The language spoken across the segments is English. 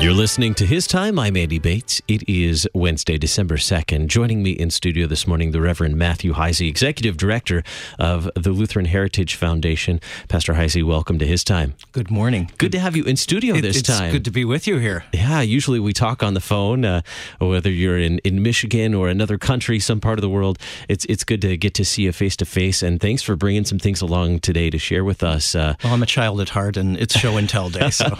You're listening to His Time. I'm Andy Bates. It is Wednesday, December 2nd. Joining me in studio this morning, the Reverend Matthew Heise, Executive Director of the Lutheran Heritage Foundation. Pastor Heise, welcome to His Time. Good morning. Good to have you in studio this time. It's good to be with you here. Yeah, usually we talk on the phone, whether you're in Michigan or another country, some part of the world. It's good to get to see you face-to-face, and thanks for bringing some things along today to share with us. Well, I'm a child at heart, and it's show and tell day, so...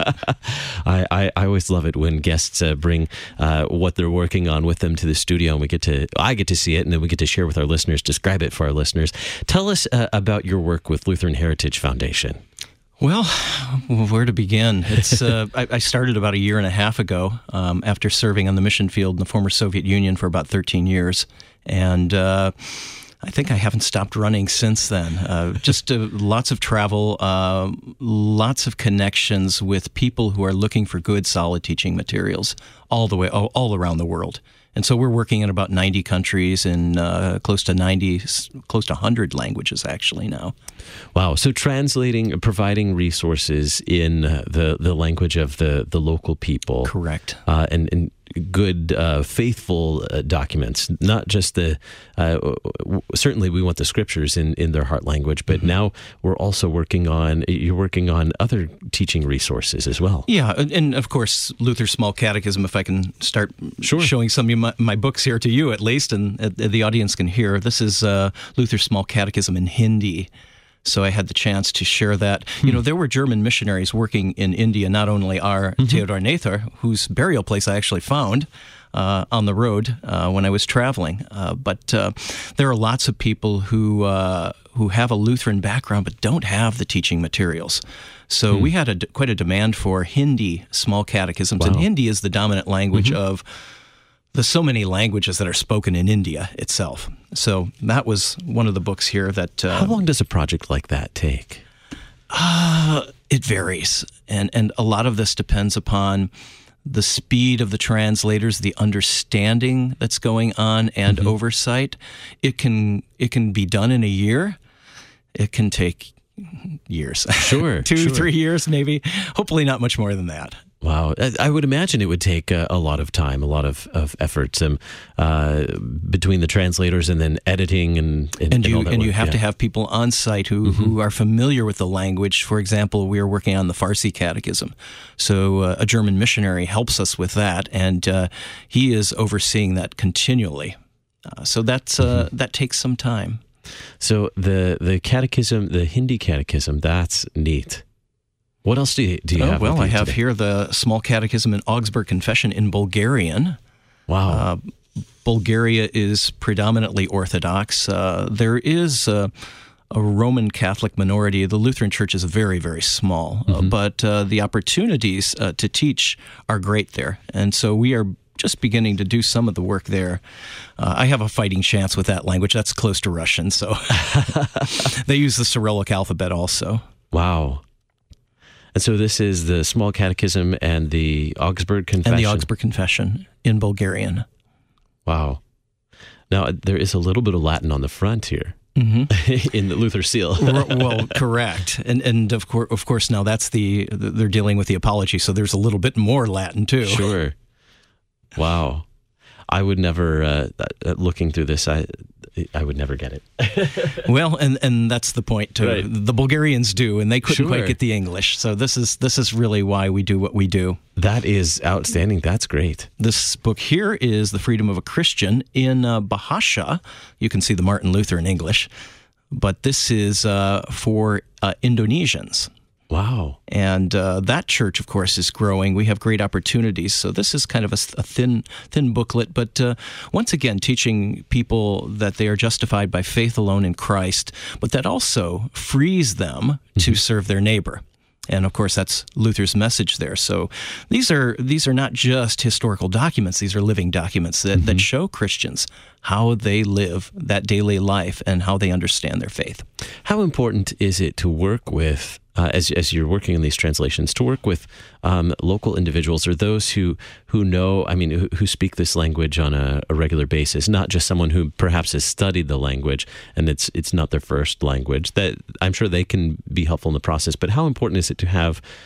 I always love it when guests bring what they're working on with them to the studio, and I get to see it, and then we get to share with our listeners, describe it for our listeners. Tell us about your work with Lutheran Heritage Foundation. Well, where to begin? It's I started about a year and a half ago after serving on the mission field in the former Soviet Union for about 13 years, and I think I haven't stopped running since then. Just lots of travel, lots of connections with people who are looking for good, solid teaching materials all around the world. And so we're working in about 90 countries in close to 100 languages actually now. Wow. So providing resources in the language of the local people. Correct. And good, faithful documents, not just certainly we want the scriptures in their heart language, but now you're working on other teaching resources as well. Yeah, and of course, Luther's Small Catechism, if I can start showing some of my books here to you at least, and the audience can hear. This is Luther's Small Catechism in Hindi. So I had the chance to share that. You know, there were German missionaries working in India, not only our Theodor Nather, whose burial place I actually found on the road when I was traveling, but there are lots of people who have a Lutheran background but don't have the teaching materials. So we had quite a demand for Hindi small catechisms, and Hindi is the dominant language of the so many languages that are spoken in India itself. So that was one of the books here that... How long does a project like that take? It varies. And a lot of this depends upon the speed of the translators, the understanding that's going on, and oversight. It can be done in a year. It can take years. Sure. 2-3 years, maybe. Hopefully not much more than that. Wow. I would imagine it would take a lot of time, a lot of efforts between the translators and then editing and you have to have people on site who are familiar with the language. For example, we are working on the Farsi Catechism. So a German missionary helps us with that, and he is overseeing that continually. So that takes some time. So the catechism, the Hindi catechism, that's neat. What else do you have? Well, I have here the Small Catechism in Augsburg Confession in Bulgarian. Wow. Bulgaria is predominantly Orthodox. There is a Roman Catholic minority. The Lutheran Church is very, very small, but the opportunities to teach are great there. And so we are just beginning to do some of the work there. I have a fighting chance with that language. That's close to Russian, so they use the Cyrillic alphabet also. Wow. And so this is the Small Catechism and the Augsburg Confession. And the Augsburg Confession in Bulgarian. Wow. Now, there is a little bit of Latin on the front here in the Luther seal. Well, correct. And of course, now they're dealing with the Apology, so there's a little bit more Latin, too. Sure. Wow. I would never, looking through this, I would never get it. Well, and that's the point too. Right. The Bulgarians do, and they couldn't quite get the English. So this is really why we do what we do. That is outstanding. That's great. This book here is The Freedom of a Christian in Bahasa. You can see the Martin Luther in English, but this is for Indonesians. Wow. And that church, of course, is growing. We have great opportunities. So this is kind of a thin booklet, but once again, teaching people that they are justified by faith alone in Christ, but that also frees them to serve their neighbor. And of course, that's Luther's message there. So these are not just historical documents. These are living documents that show Christians how they live that daily life and how they understand their faith. How important is it to work with, as you're working in these translations, to work with local individuals or those who know, who speak this language on a regular basis, not just someone who perhaps has studied the language and it's not their first language? That I'm sure they can be helpful in the process, but how important is it to have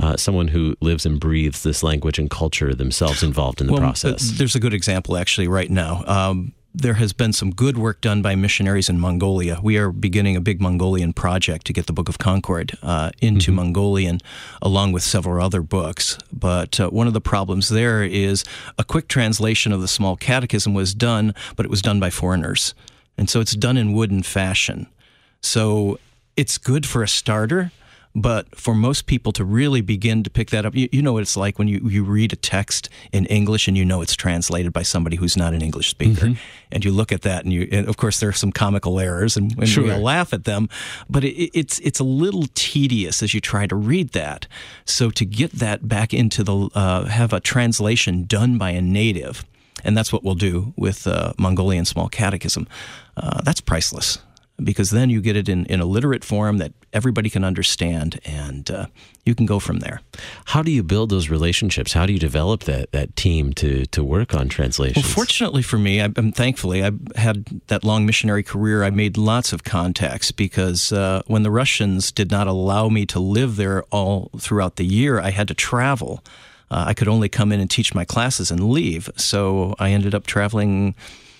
someone who lives and breathes this language and culture themselves involved in the process? There's a good example actually right now. There has been some good work done by missionaries in Mongolia. We are beginning a big Mongolian project to get the Book of Concord into Mongolian, along with several other books. But one of the problems there is a quick translation of the Small Catechism was done, but it was done by foreigners. And so it's done in wooden fashion. So it's good for a starter, but for most people to really begin to pick that up, you know what it's like when you read a text in English and you know it's translated by somebody who's not an English speaker. And you look at that and of course there are some comical errors and we all laugh at them, but it's a little tedious as you try to read that. So to get that back into have a translation done by a native, and that's what we'll do with Mongolian Small Catechism, that's priceless. Because then you get it in a literate form that everybody can understand, and you can go from there. How do you build those relationships? How do you develop that team to work on translations? Well, fortunately for me, thankfully, I've had that long missionary career. I made lots of contacts because when the Russians did not allow me to live there all throughout the year, I had to travel. I could only come in and teach my classes and leave. So I ended up traveling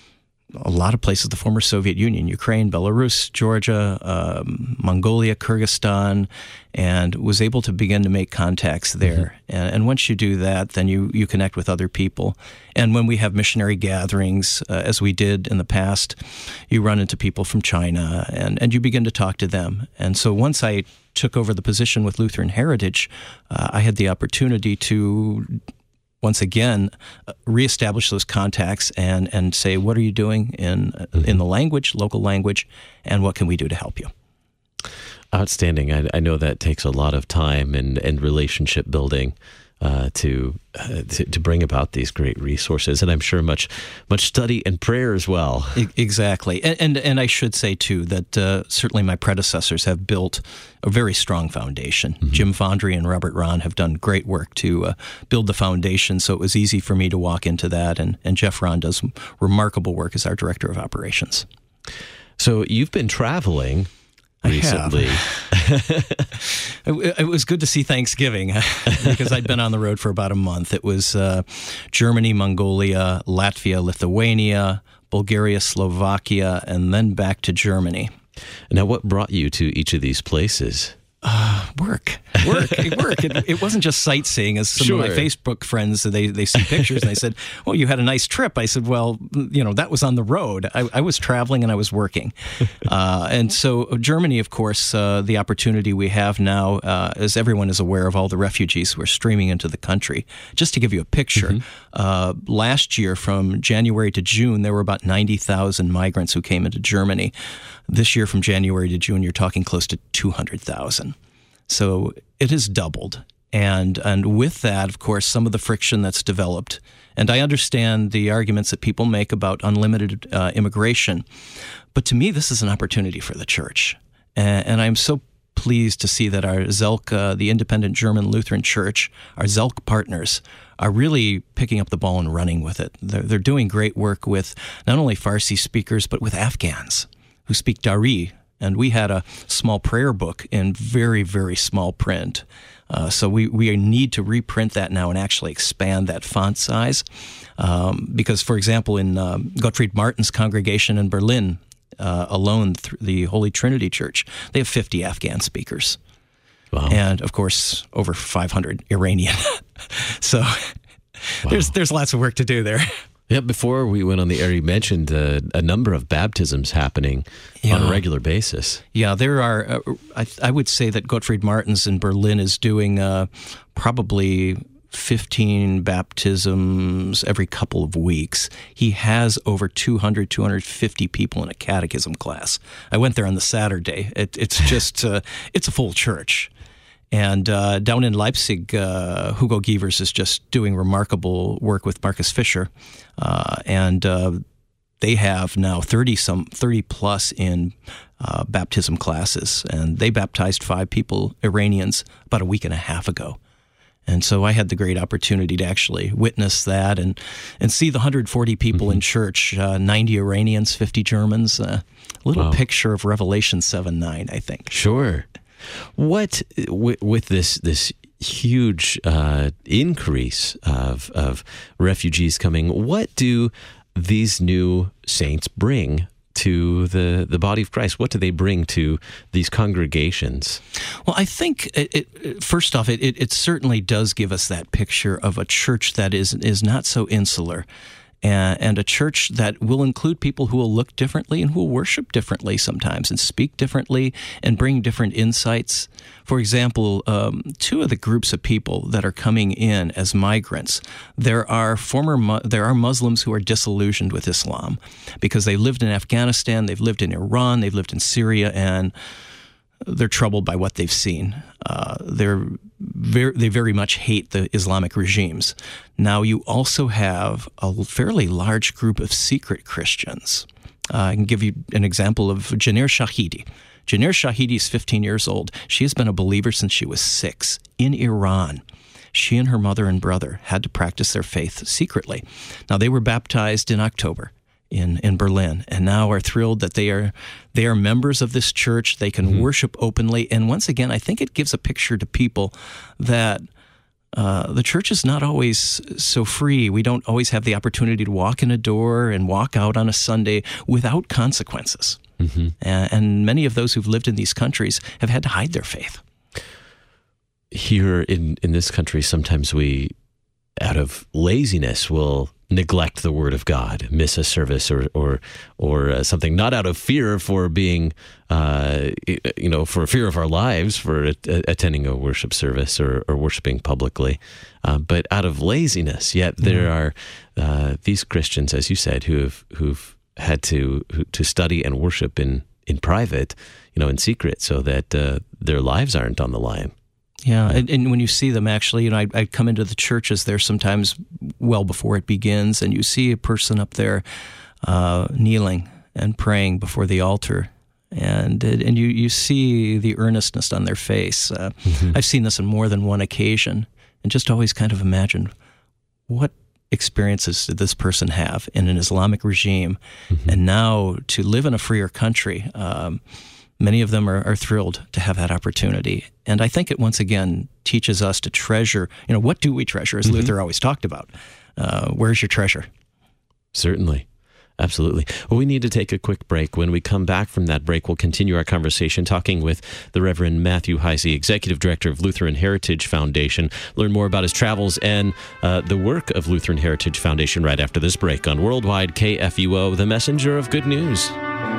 a lot of places, the former Soviet Union, Ukraine, Belarus, Georgia, Mongolia, Kyrgyzstan, and was able to begin to make contacts there. And once you do that, then you connect with other people. And when we have missionary gatherings, as we did in the past, you run into people from China, and you begin to talk to them. And so once I took over the position with Lutheran Heritage, I had the opportunity to once again, reestablish those contacts and say, what are you doing in the language, local language, and what can we do to help you? Outstanding. I know that takes a lot of time and relationship building to bring about these great resources, and I'm sure much study and prayer as well. Exactly, and I should say too that certainly my predecessors have built a very strong foundation. Jim Fondry and Robert Ron have done great work to build the foundation, so it was easy for me to walk into that. And Jeff Ron does remarkable work as our director of operations. So you've been traveling recently. It was good to see Thanksgiving because I'd been on the road for about a month. It was Germany, Mongolia, Latvia, Lithuania, Bulgaria, Slovakia, and then back to Germany. Now, what brought you to each of these places? Work. It wasn't just sightseeing, as some of my Facebook friends, they see pictures and they said, well, you had a nice trip. I said, well, that was on the road. I was traveling and I was working. And so Germany, of course, the opportunity we have now, as everyone is aware of all the refugees who are streaming into the country. Just to give you a picture, last year from January to June, there were about 90,000 migrants who came into Germany. This year from January to June, you're talking close to 200,000. So it has doubled. And with that, of course, some of the friction that's developed. And I understand the arguments that people make about unlimited immigration. But to me, this is an opportunity for the church. And I'm so pleased to see that our Zelk, the Independent German Lutheran Church, our Zelk partners, are really picking up the ball and running with it. They're doing great work with not only Farsi speakers, but with Afghans who speak Dari. And we had a small prayer book in very, very small print. So we need to reprint that now and actually expand that font size. Because, for example, in Gottfried Martin's congregation in Berlin alone, the Holy Trinity Church, they have 50 Afghan speakers. Wow. And, of course, over 500 Iranian. So there's lots of work to do there. Yeah, before we went on the air, you mentioned a number of baptisms happening on a regular basis. Yeah, there are. I would say that Gottfried Martins in Berlin is doing probably 15 baptisms every couple of weeks. He has over 200, 250 people in a catechism class. I went there on the Saturday. It's just, it's a full church. And down in Leipzig, Hugo Gievers is just doing remarkable work with Marcus Fisher. And they have now 30 plus in baptism classes. And they baptized 5 people, Iranians, about a week and a half ago. And so I had the great opportunity to actually witness that and see the 140 people in church, 90 Iranians, 50 Germans, a little picture of Revelation 7:9, I think. Sure. What with this huge increase of refugees coming. What do these new saints bring to the body of Christ? What do they bring to these congregations? Well, I think, first off, it certainly does give us that picture of a church that is not so insular, and a church that will include people who will look differently and who will worship differently sometimes and speak differently and bring different insights. For example, two of the groups of people that are coming in as migrants, there are Muslims who are disillusioned with Islam because they lived in Afghanistan, they've lived in Iran, they've lived in Syria, and they're troubled by what they've seen. They very much hate the Islamic regimes. Now, you also have a fairly large group of secret Christians. I can give you an example of Janeer Shahidi. Janeer Shahidi is 15 years old. She has been a believer since she was 6 in Iran. She and her mother and brother had to practice their faith secretly. Now, they were baptized in October in Berlin, and now are thrilled that they are members of this church. They can worship openly, and once again, I think it gives a picture to people that the church is not always so free. We don't always have the opportunity to walk in a door and walk out on a Sunday without consequences. And many of those who've lived in these countries have had to hide their faith. Here in this country, sometimes we, out of laziness, will neglect the Word of God, miss a service or something, not out of fear for being, for fear of our lives, for attending a worship service or worshiping publicly, but out of laziness. Yet there are these Christians, as you said, who've had to study and worship in private, in secret, so that their lives aren't on the line. Yeah, and when you see them, actually, I come into the churches there sometimes well before it begins, and you see a person up there kneeling and praying before the altar, and you see the earnestness on their face. I've seen this on more than one occasion, and just always kind of imagine, what experiences did this person have in an Islamic regime, and now to live in a freer country. Many of them are thrilled to have that opportunity. And I think it once again teaches us to treasure, what do we treasure, as Luther always talked about? Where's your treasure? Certainly. Absolutely. Well, we need to take a quick break. When we come back from that break, we'll continue our conversation talking with the Reverend Matthew Heise, Executive Director of Lutheran Heritage Foundation. Learn more about his travels and the work of Lutheran Heritage Foundation right after this break on Worldwide KFUO, the messenger of good news.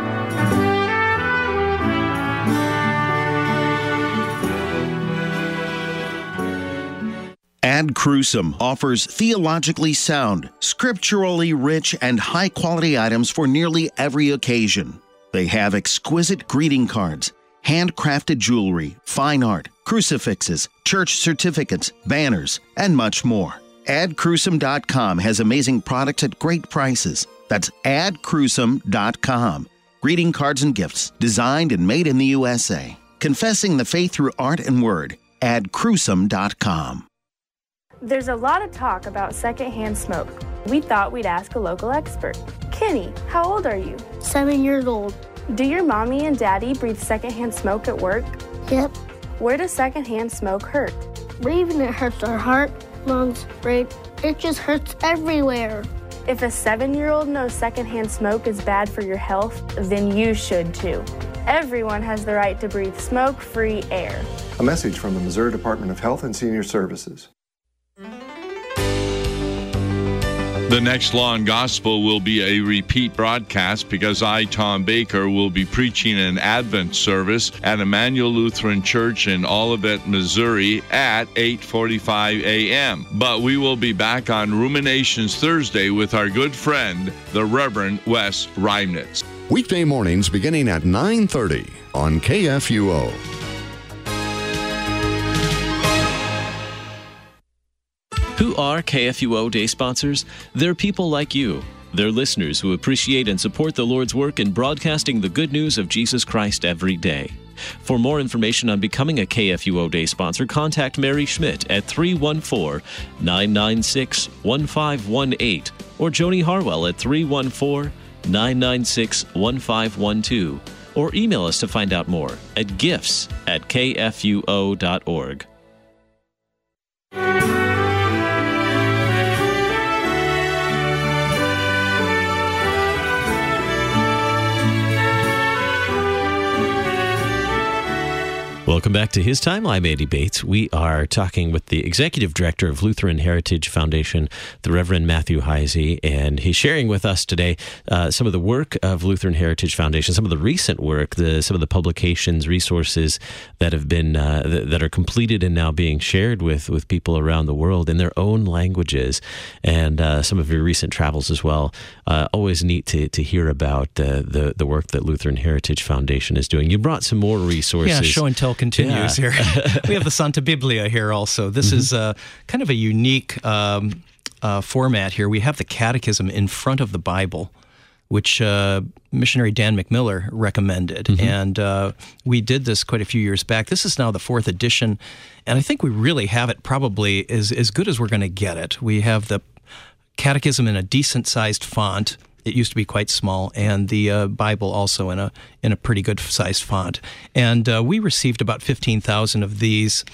Ad Crucem offers theologically sound, scripturally rich, and high-quality items for nearly every occasion. They have exquisite greeting cards, handcrafted jewelry, fine art, crucifixes, church certificates, banners, and much more. AdCrucem.com has amazing products at great prices. That's AdCrucem.com. Greeting cards and gifts designed and made in the USA. Confessing the faith through art and word. AdCrucem.com. There's a lot of talk about secondhand smoke. We thought we'd ask a local expert. Kenny, how old are you? 7 years old. Do your mommy and daddy breathe secondhand smoke at work? Yep. Where does secondhand smoke hurt? Breathing it hurts our heart, lungs, brain. It just hurts everywhere. If a 7-year-old knows secondhand smoke is bad for your health, then you should too. Everyone has the right to breathe smoke-free air. A message from the Missouri Department of Health and Senior Services. The next Law and Gospel will be a repeat broadcast because I, Tom Baker, will be preaching an Advent service at Emmanuel Lutheran Church in Olivet, Missouri at 8:45 a.m. But we will be back on Ruminations Thursday with our good friend, the Reverend Wes Reimnitz. Weekday mornings beginning at 9:30 on KFUO. Who are KFUO Day sponsors? They're people like you. They're listeners who appreciate and support the Lord's work in broadcasting the good news of Jesus Christ every day. For more information on becoming a KFUO Day sponsor, contact Mary Schmidt at 314-996-1518 or Joni Harwell at 314-996-1512 or email us to find out more at gifts@kfuo.org. Welcome back to His Time. I'm Andy Bates. We are talking with the Executive Director of Lutheran Heritage Foundation, the Reverend Matthew Heisey, and he's sharing with us today some of the work of Lutheran Heritage Foundation, some of the recent work, some of the publications, resources that have been that are completed and now being shared with people around the world in their own languages, and some of your recent travels as well. Always neat to hear about the work that Lutheran Heritage Foundation is doing. You brought some more resources. Yeah, show and tell continues here. We have the Santa Biblia here also. This is kind of a unique format here. We have the Catechism in front of the Bible, which missionary Dan McMiller recommended. And we did this quite a few years back. This is now the 4th edition, and I think we really have it probably as good as we're going to get it. We have the Catechism in a decent-sized font. It used to be quite small, and the Bible also in a pretty good-sized font. And we received about 15,000 of these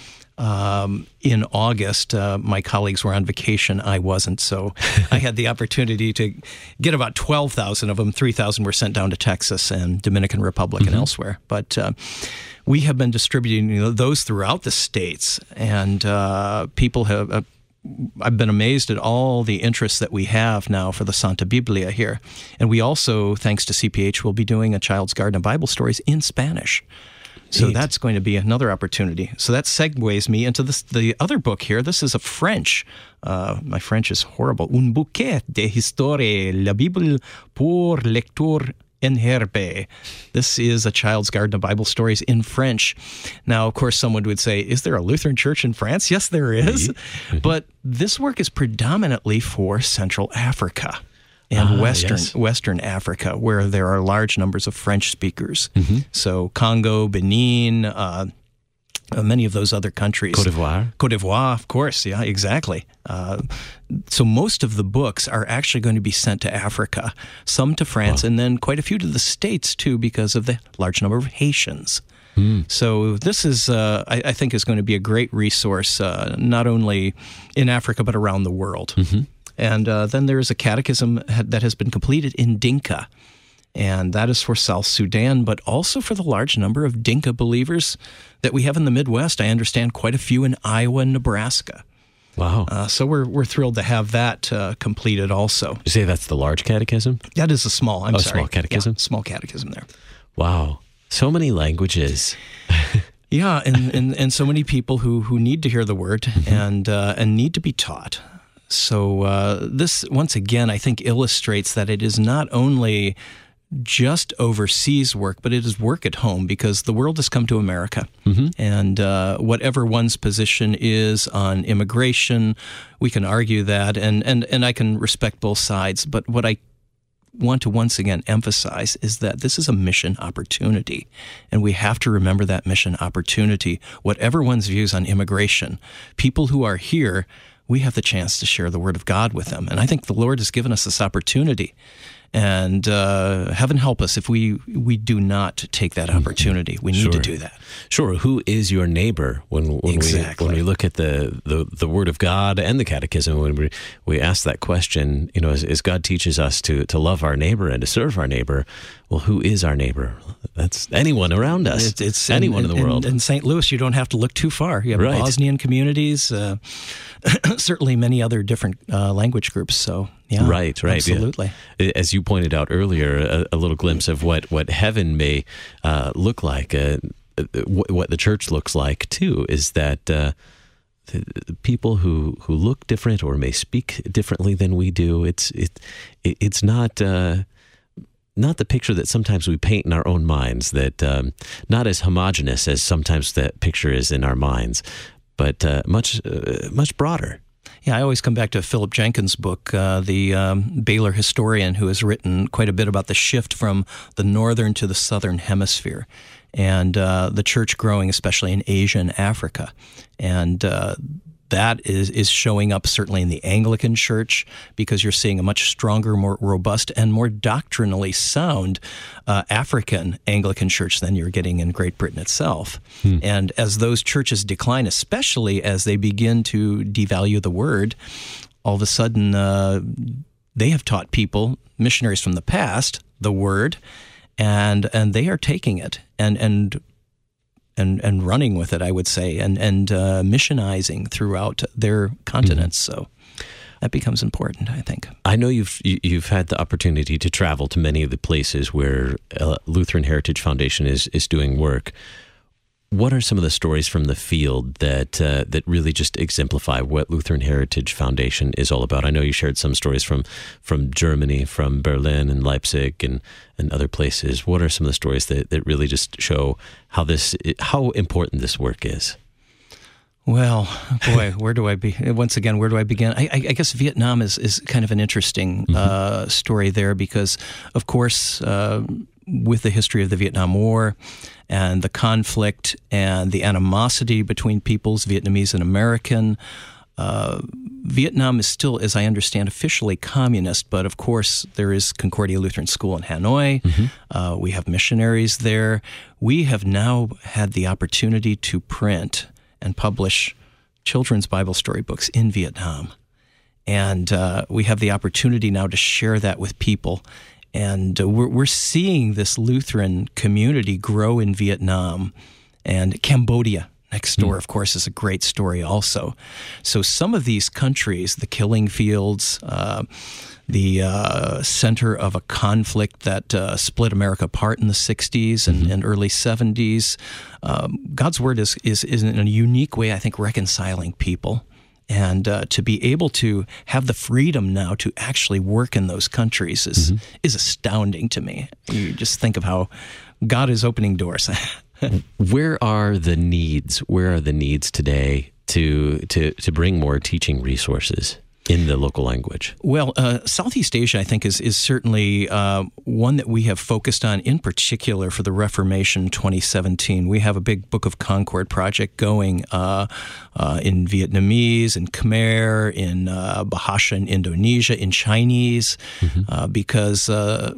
in August. My colleagues were on vacation. I wasn't, so I had the opportunity to get about 12,000 of them. 3,000 were sent down to Texas and Dominican Republic and elsewhere. But we have been distributing those throughout the states, and people have... I've been amazed at all the interest that we have now for the Santa Biblia here. And we also, thanks to CPH, will be doing a Child's Garden of Bible Stories in Spanish. So that's going to be another opportunity. So that segues me into the other book here. This is a French. My French is horrible. Un bouquet de historie, la Bible pour lecture en herbe. This is a Child's Garden of Bible Stories in French. Now, of course, someone would say, is there a Lutheran church in France? Yes, there is. But this work is predominantly for Central Africa and Western Africa, where there are large numbers of French speakers. So Congo, Benin, many of those other countries. Côte d'Ivoire, of course. Yeah, exactly. So most of the books are actually going to be sent to Africa, some to France, and then quite a few to the States, too, because of the large number of Haitians. So this is, I think, is going to be a great resource, not only in Africa, but around the world. And then there is a catechism that has been completed in Dinka. And that is for South Sudan, but also for the large number of Dinka believers that we have in the Midwest. I understand quite a few in Iowa and Nebraska. Wow. So we're thrilled to have that completed also. You say that's the large catechism? That is a small, I'm sorry. Small catechism? Yeah, small catechism there. Wow. So many languages. Yeah, and so many people who need to hear the word and need to be taught. So this, once again, I think illustrates that it is not only just overseas work, but it is work at home, because the world has come to America. And whatever one's position is on immigration, we can argue that, and I can respect both sides. But what I want to once again emphasize is that this is a mission opportunity, and we have to remember that mission opportunity. Whatever one's views on immigration, people who are here, we have the chance to share the Word of God with them. And I think the Lord has given us this opportunity. And heaven help us if we do not take that opportunity. We need to do that. Sure. Who is your neighbor? When we look at the Word of God and the Catechism, when we ask that question, as God teaches us to love our neighbor and to serve our neighbor, well, who is our neighbor? That's anyone around us. It's anyone in the world. In St. Louis, you don't have to look too far. You have Bosnian communities, certainly many other different language groups. So, yeah, right, absolutely. Yeah. As you pointed out earlier, a little glimpse of what heaven may look like, what the church looks like too, is that the people who look different or may speak differently than we do, it's not the picture that sometimes we paint in our own minds, that not as homogenous as sometimes that picture is in our minds, but much broader. Yeah, I always come back to Philip Jenkins' book, the Baylor historian, who has written quite a bit about the shift from the northern to the southern hemisphere, and the church growing, especially in Asia and Africa. And that is showing up certainly in the Anglican Church, because you're seeing a much stronger, more robust, and more doctrinally sound African Anglican Church than you're getting in Great Britain itself. And as those churches decline, especially as they begin to devalue the Word, all of a sudden they have taught people, missionaries from the past, the Word, and they are taking it and and running with it, I would say, and missionizing throughout their continents. So that becomes important, I think. I know you've had the opportunity to travel to many of the places where Lutheran Heritage Foundation is doing work. What are some of the stories from the field that really just exemplify what Lutheran Heritage Foundation is all about? I know you shared some stories from Germany, from Berlin and Leipzig and other places. What are some of the stories that really just show how important this work is? Well, boy, where do I begin? I guess Vietnam is kind of an interesting story there because, of course, with the history of the Vietnam War and the conflict and the animosity between peoples, Vietnamese and American, Vietnam is still, as I understand, officially communist, but of course there is Concordia Lutheran School in Hanoi. We have missionaries there. We have now had the opportunity to print and publish children's Bible story books in Vietnam. And we have the opportunity now to share that with people. And we're seeing this Lutheran community grow in Vietnam. And Cambodia next door, of course, is a great story also. So some of these countries, the killing fields, the center of a conflict that split America apart in the 60s and early 70s. God's Word is in a unique way, I think, reconciling people. And to be able to have the freedom now to actually work in those countries is astounding to me. You just think of how God is opening doors. Where are the needs? Where are the needs today to bring more teaching resources in the local language? Well, Southeast Asia, I think, is certainly one that we have focused on, in particular for the Reformation 2017. We have a big Book of Concord project going in Vietnamese, in Khmer, in Bahasa in Indonesia, in Chinese, because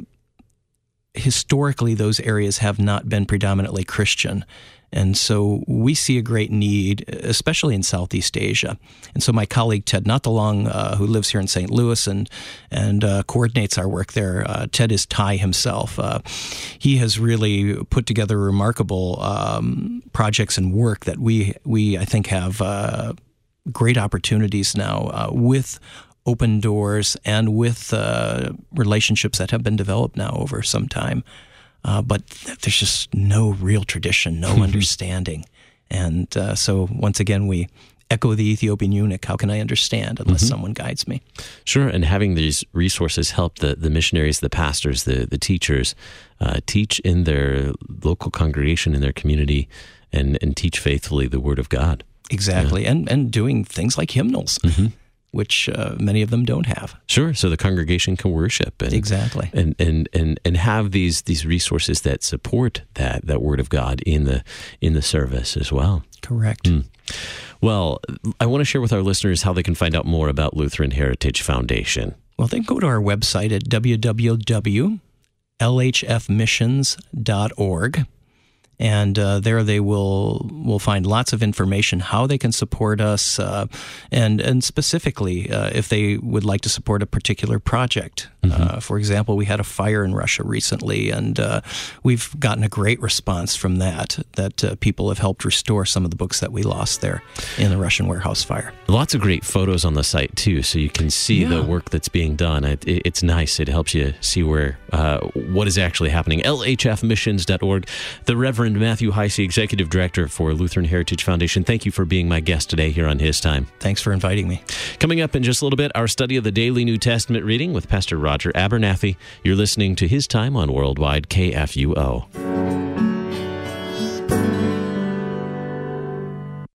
historically those areas have not been predominantly Christian. And so we see a great need, especially in Southeast Asia. And so my colleague Ted Nutthalong, who lives here in St. Louis and coordinates our work there, Ted is Thai himself. He has really put together remarkable projects and work that we I think have great opportunities now with open doors and with relationships that have been developed now over some time. But there's just no real tradition, no understanding. And so once again, we echo the Ethiopian eunuch. How can I understand unless someone guides me? Sure, and having these resources help the missionaries, the pastors, the teachers teach in their local congregation, in their community, and teach faithfully the Word of God. Exactly, yeah. and doing things like hymnals. Which many of them don't have. Sure, so the congregation can worship exactly, and have these resources that support that Word of God in the service as well. Correct. Well, I want to share with our listeners how they can find out more about Lutheran Heritage Foundation. Well, they can go to our website at www.lhfmissions.org. And there they will find lots of information, how they can support us, and specifically if they would like to support a particular project. For example, we had a fire in Russia recently, and we've gotten a great response from that people have helped restore some of the books that we lost there in the Russian warehouse fire. Lots of great photos on the site, too, so you can see the work that's being done. It's nice. It helps you see where what is actually happening. LHFmissions.org. The Reverend Matthew Heisey, Executive Director for Lutheran Heritage Foundation. Thank you for being my guest today here on His Time. Thanks for inviting me. Coming up in just a little bit, our study of the daily New Testament reading with Pastor Roger Abernathy. You're listening to His Time on Worldwide KFUO.